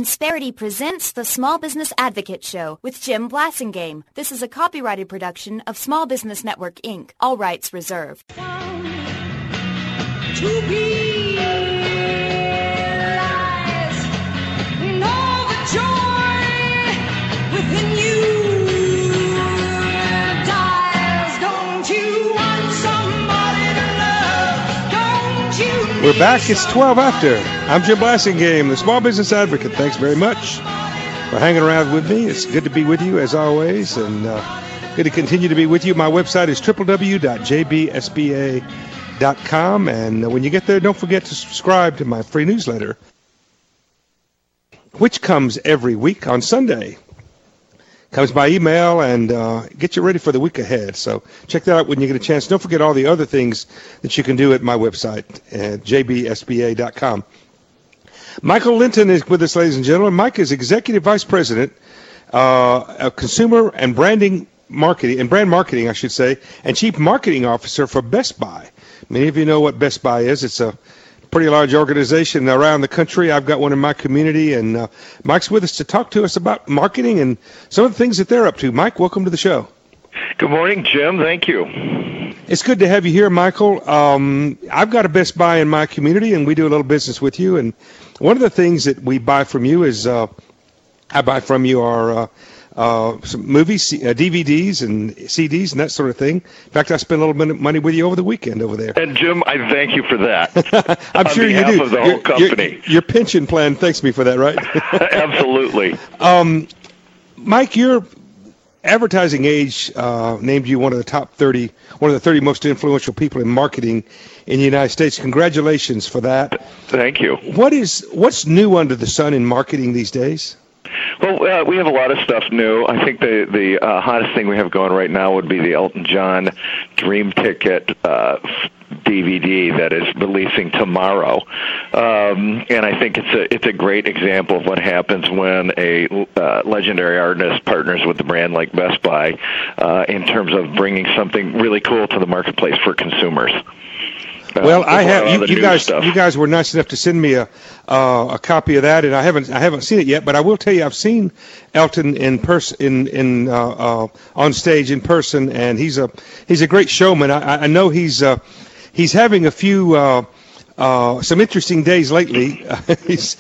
Insperity presents the Small Business Advocate Show with Jim Blasingame. This is a copyrighted production of Small Business Network, Inc. All rights reserved. To be realized, know the joy within you dies. Don't you want somebody to love? Don't you need We're back. It's 12 after. I'm Jim Blasingame, the Small Business Advocate. Thanks very much for hanging around with me. It's good to be with you as always, and good to continue to be with you. My website is www.jbsba.com, and when you get there, don't forget to subscribe to my free newsletter, which comes every week on Sunday. Comes by email and get you ready for the week ahead. So check that out when you get a chance. Don't forget all the other things that you can do at my website at jbsba.com. Michael Linton is with us, ladies and gentlemen. Mike is Executive Vice President of Consumer and Brand Marketing, I should say, and Chief Marketing Officer for Best Buy. Many of you know what Best Buy is. It's a pretty large organization around the country. I've got one in my community, and Mike's with us to talk to us about marketing and some of the things that they're up to. Mike, welcome to the show. Good morning, Jim. Thank you. It's good to have you here, Michael. I've got a Best Buy in my community, and we do a little business with you. And one of the things that we buy from you is I buy from you are some movies, DVDs and CDs and that sort of thing. In fact, I spent a little bit of money with you over the weekend over there. And, Jim, I thank you for that. I'm sure you do. On behalf of the whole company. Your pension plan thanks me for that, right? Absolutely. Mike, your Advertising Age named you one of the 30 most influential people in marketing in the United States. Congratulations for that. Thank you. What's new under the sun in marketing these days? Well, we have a lot of stuff new. I think the hottest thing we have going right now would be the Elton John Dream Ticket DVD that is releasing tomorrow, and I think it's a great example of what happens when a legendary artist partners with a brand like Best Buy in terms of bringing something really cool to the marketplace for consumers. Well, I have you guys were nice enough to send me a copy of that, and I haven't seen it yet, but I will tell you I've seen Elton in person on stage in person, and he's a great showman. I know he's having a few some interesting days lately. He's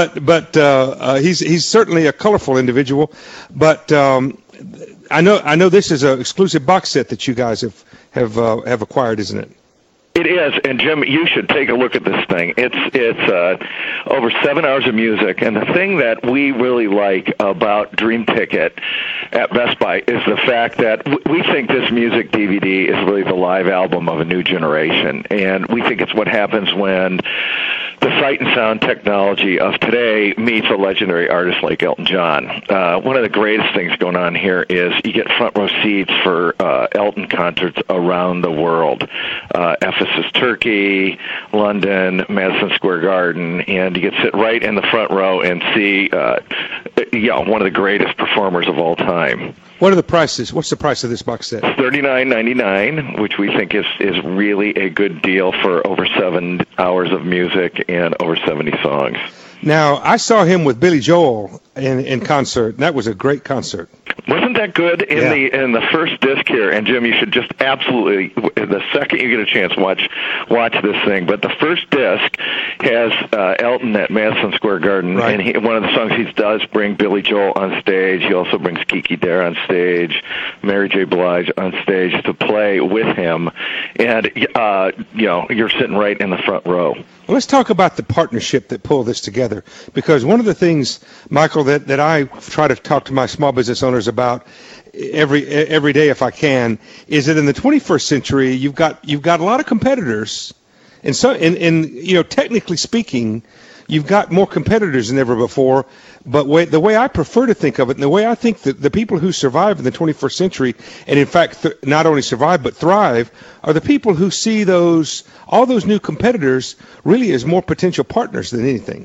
certainly a colorful individual, but I know this is an exclusive box set that you guys have acquired, isn't it? It is, and Jim, you should take a look at this thing. It's over 7 hours of music, and the thing that we really like about Dream Ticket at Best Buy is the fact that we think this music DVD is really the live album of a new generation, and we think it's what happens when the sight and sound technology of today meets a legendary artist like Elton John. One of the greatest things going on here is you get front row seats for Elton concerts around the world. Ephesus, Turkey, London, Madison Square Garden, and you get to sit right in the front row and see one of the greatest performers of all time. What are the prices? What's the price of this box set? $39.99, which we think is really a good deal for over 7 hours of music and over 70 songs. Now, I saw him with Billy Joel in concert, and that was a great concert. Wasn't that good in the first disc here? And Jim, you should just absolutely, the second you get a chance, watch this thing. But the first disc has Elton at Madison Square Garden, right. And one of the songs he does bring Billy Joel on stage. He also brings Kiki Dare on stage, Mary J. Blige on stage to play with him, and you're sitting right in the front row. Well, let's talk about the partnership that pulled this together, because one of the things, Michael, that I try to talk to my small business owners about every day if I can, is that in the 21st century you've got a lot of competitors, and so technically speaking, you've got more competitors than ever before. But the way I prefer to think of it, and the way I think that the people who survive in the 21st century, and in fact not only survive but thrive, are the people who see all those new competitors really as more potential partners than anything.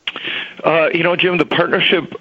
Jim, the partnership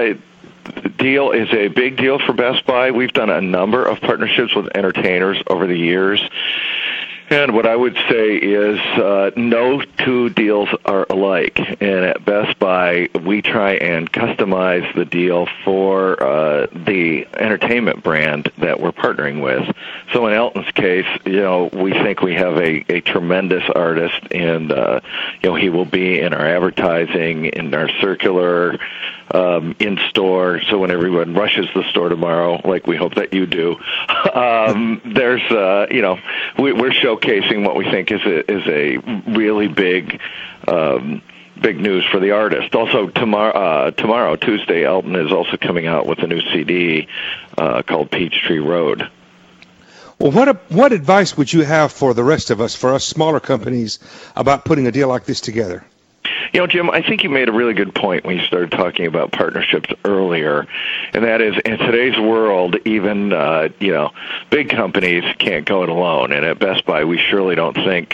deal is a big deal for Best Buy. We've done a number of partnerships with entertainers over the years. And what I would say is no two deals are alike. And at Best Buy, we try and customize the deal for the entertainment brand that we're partnering with. So in Elton's case, we think we have a tremendous artist, and he will be in our advertising, in our circular, in store. So when everyone rushes the store tomorrow, like we hope that you do, there's we're showcasing what we think is a really big news for the artist. Also tomorrow, Tuesday, Elton is also coming out with a new CD called Peachtree Road. Well, what advice would you have for the rest of us, for us smaller companies, about putting a deal like this together? Jim, I think you made a really good point when you started talking about partnerships earlier, and that is, in today's world, even big companies can't go it alone. And at Best Buy, we surely don't think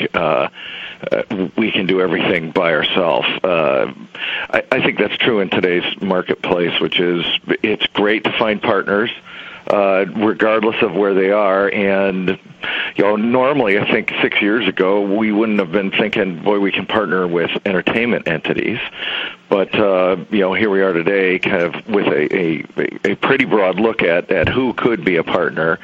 we can do everything by ourselves. I think that's true in today's marketplace, which is it's great to find partners, regardless of where they are. And normally, I think 6 years ago, we wouldn't have been thinking, boy, we can partner with entertainment entities. But here we are today, kind of with a pretty broad look at who could be a partner.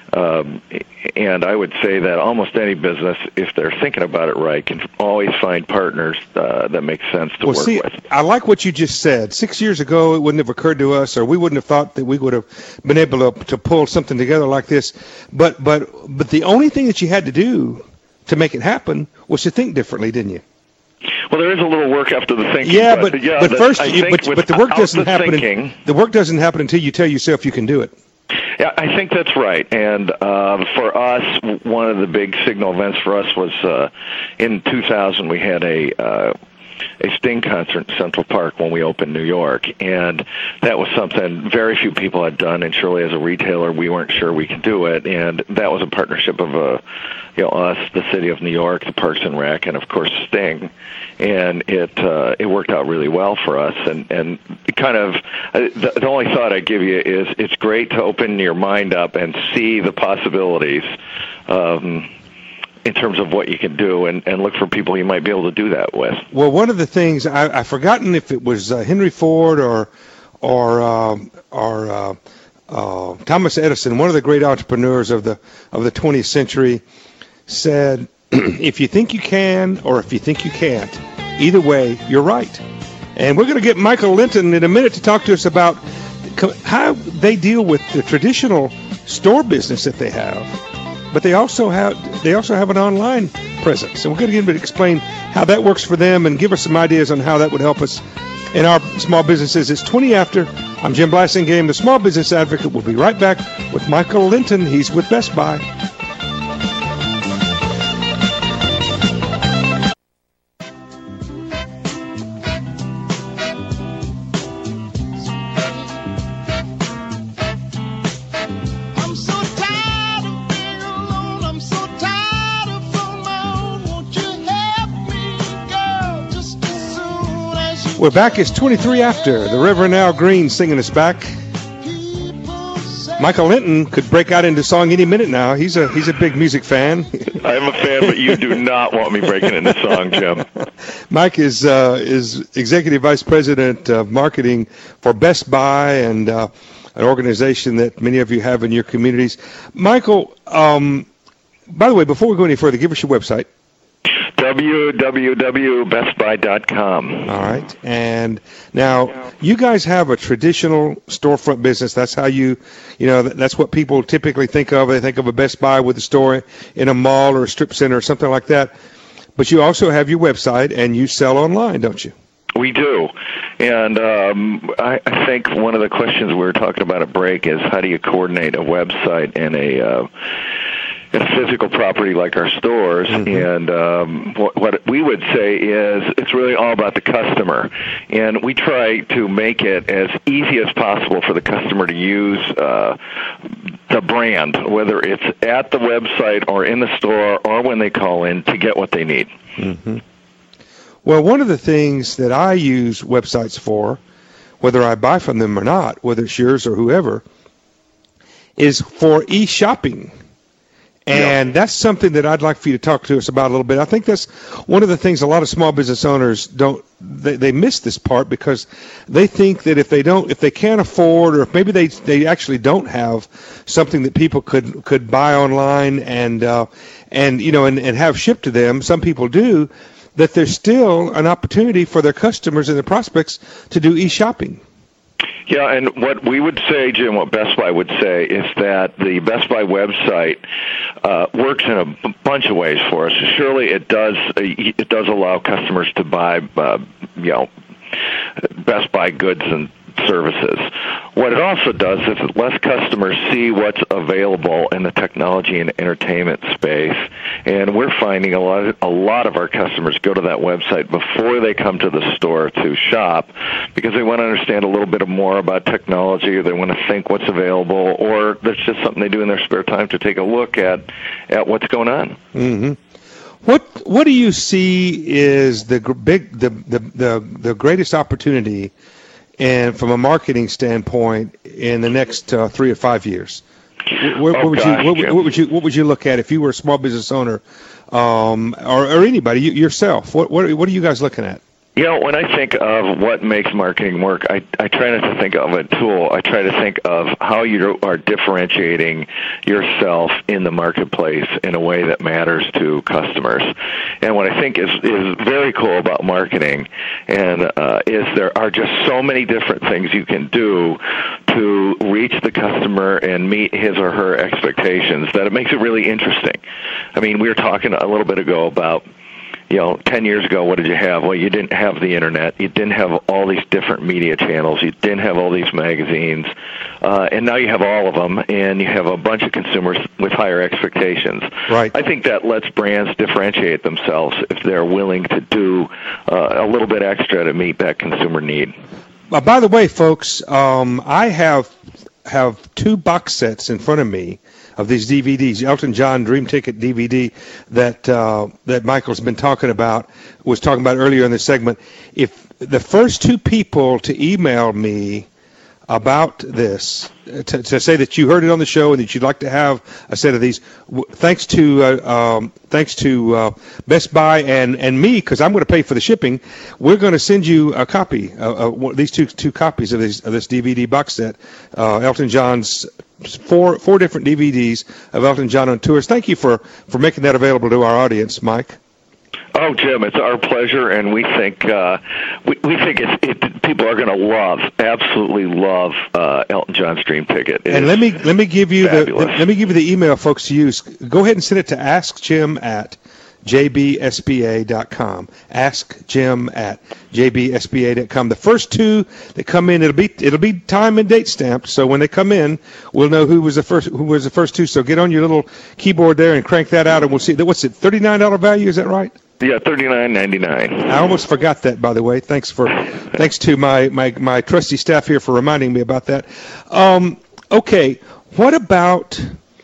And I would say that almost any business, if they're thinking about it right, can always find partners that make sense to work with. I like what you just said. 6 years ago, it wouldn't have occurred to us, or we wouldn't have thought that we would have been able to pull something together like this. But the only thing that you had to do to make it happen was to think differently, didn't you? Well, there is a little work after the thinking. Yeah, but the work doesn't happen. The work doesn't happen until you tell yourself you can do it. Yeah, I think that's right. And for us, one of the big signal events for us was in 2000 we had a Sting concert in Central Park when we opened New York, and that was something very few people had done, and surely as a retailer we weren't sure we could do it, and that was a partnership of us, the city of New York, the Parks and Rec, and of course Sting, and it worked out really well for us, and kind of the only thought I give you is it's great to open your mind up and see the possibilities in terms of what you can do, and look for people you might be able to do that with. Well, one of the things I've forgotten if it was Henry Ford or Thomas Edison, one of the great entrepreneurs of the 20th century, said, "If you think you can, or if you think you can't, either way, you're right." And we're going to get Michael Linton in a minute to talk to us about how they deal with the traditional store business that they have. But they also have an online presence, and we're going to get him to explain how that works for them and give us some ideas on how that would help us in our small businesses. It's 20 after. I'm Jim Blasingame, the Small Business Advocate. We'll be right back with Michael Linton. He's with Best Buy. We're back. It's 23 after. The Reverend Al Green singing us back. Michael Linton could break out into song any minute now. He's a big music fan. I'm a fan, but you do not want me breaking into song, Jim. Mike is Executive Vice President of Marketing for Best Buy, and an organization that many of you have in your communities. Michael, by the way, before we go any further, give us your website. www.bestbuy.com. All right. And now you guys have a traditional storefront business. That's how that's what people typically think of. They think of a Best Buy with a store in a mall or a strip center or something like that. But you also have your website and you sell online, don't you? We do. And I think one of the questions we were talking about at break is how do you coordinate a website and a physical property like our stores, and what we would say is it's really all about the customer, and we try to make it as easy as possible for the customer to use the brand, whether it's at the website or in the store or when they call in to get what they need. Mm-hmm. Well, one of the things that I use websites for, whether I buy from them or not, whether it's yours or whoever, is for e-shopping. And that's something that I'd like for you to talk to us about a little bit. I think that's one of the things a lot of small business owners they miss this part because they think that if they can't afford, or if maybe they actually don't have something that people could buy online and have shipped to them, some people do, that there's still an opportunity for their customers and their prospects to do e-shopping. Yeah, and what we would say, Jim, what Best Buy would say is that the Best Buy website works in a bunch of ways for us. Surely it does allow customers to buy, Best Buy goods and services. What it also does is it lets customers see what's available in the technology and entertainment space, and we're finding a lot of our customers go to that website before they come to the store to shop because they want to understand a little bit more about technology, or they want to think what's available, or there's just something they do in their spare time to take a look at what's going on. Mm-hmm. What do you see is the greatest opportunity, and from a marketing standpoint, in the next 3 or 5 years? What would you look at if you were a small business owner, or anybody, yourself? What are you guys looking at? When I think of what makes marketing work, I try not to think of a tool. I try to think of how you are differentiating yourself in the marketplace in a way that matters to customers. And what I think is very cool about marketing is there are just so many different things you can do to reach the customer and meet his or her expectations that it makes it really interesting. I mean, we were talking a little bit ago about 10 years ago, what did you have? Well, you didn't have the Internet. You didn't have all these different media channels. You didn't have all these magazines. And now you have all of them, and you have a bunch of consumers with higher expectations. Right. I think that lets brands differentiate themselves if they're willing to do a little bit extra to meet that consumer need. By the way, folks, I have 2 box sets in front of me of these DVDs, Elton John Dream Ticket DVD that Michael's been was talking about earlier in the segment. If the first 2 people to email me about this, to say that you heard it on the show and that you'd like to have a set of these, thanks to Best Buy and me, because I'm going to pay for the shipping, we're going to send you a copy of these two copies of this DVD box set, Elton John's four different DVDs of Elton John on tours. Thank you for making that available to our audience, Mike. Oh, Jim, it's our pleasure, and we think people are going to absolutely love Elton John's Dream Ticket. And let me give you the email, folks, to use. Go ahead and send it to askjim@jbsba.com. askjim@jbsba.com. The first 2 that come in, it'll be time and date stamped. So when they come in, we'll know who was the first 2. So get on your little keyboard there and crank that out, and we'll see. What's it? $39 value? Is that right? Yeah, $39.99. I almost forgot that, by the way. Thanks to my trusty staff here for reminding me about that. Okay, what about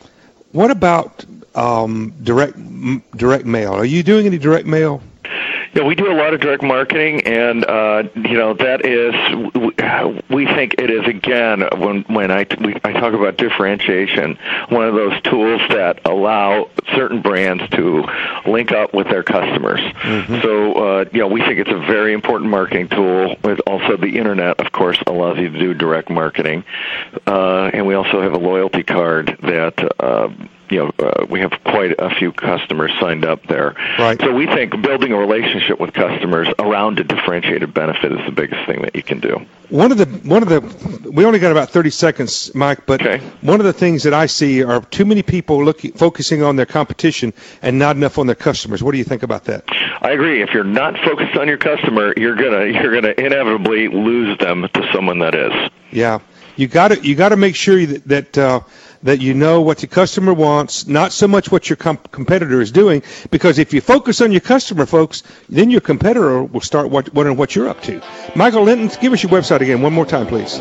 direct mail? Are you doing any direct mail? Yeah, we do a lot of direct marketing, and that is, we think it is, again, when I talk about differentiation, one of those tools that allow certain brands to link up with their customers. Mm-hmm. So we think it's a very important marketing tool. With also the Internet, of course, allows you to do direct marketing, and we also have a loyalty card that we have quite a few customers signed up there. Right. So we think building a relationship with customers around a differentiated benefit is the biggest thing that you can do. One of the we only got about 30 seconds, Mike, but okay. One of the things that I see are too many people focusing on their competition and not enough on their customers. What do you think about that? I agree. If you're not focused on your customer, you're gonna inevitably lose them to someone that is. Yeah. You got to make sure that you know what the customer wants, not so much what your competitor is doing, because if you focus on your customer, folks, then your competitor will start wondering what you're up to. Michael Linton, give us your website again one more time, please.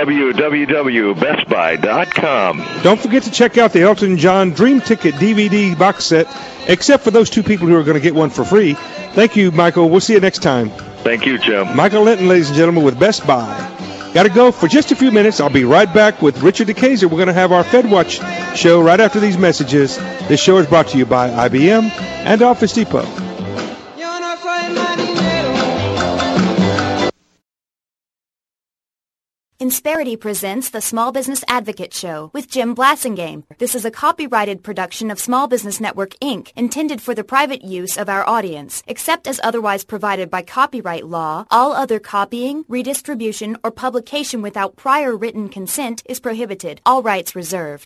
www.bestbuy.com. Don't forget to check out the Elton John Dream Ticket DVD box set, except for those 2 people who are going to get one for free. Thank you, Michael. We'll see you next time. Thank you, Jim. Michael Linton, ladies and gentlemen, with Best Buy. Got to go for just a few minutes. I'll be right back with Richard DeKaiser. We're going to have our FedWatch show right after these messages. This show is brought to you by IBM and Office Depot. Insperity presents the Small Business Advocate Show with Jim Blasingame. This is a copyrighted production of Small Business Network, Inc., intended for the private use of our audience. Except as otherwise provided by copyright law, all other copying, redistribution, or publication without prior written consent is prohibited. All rights reserved.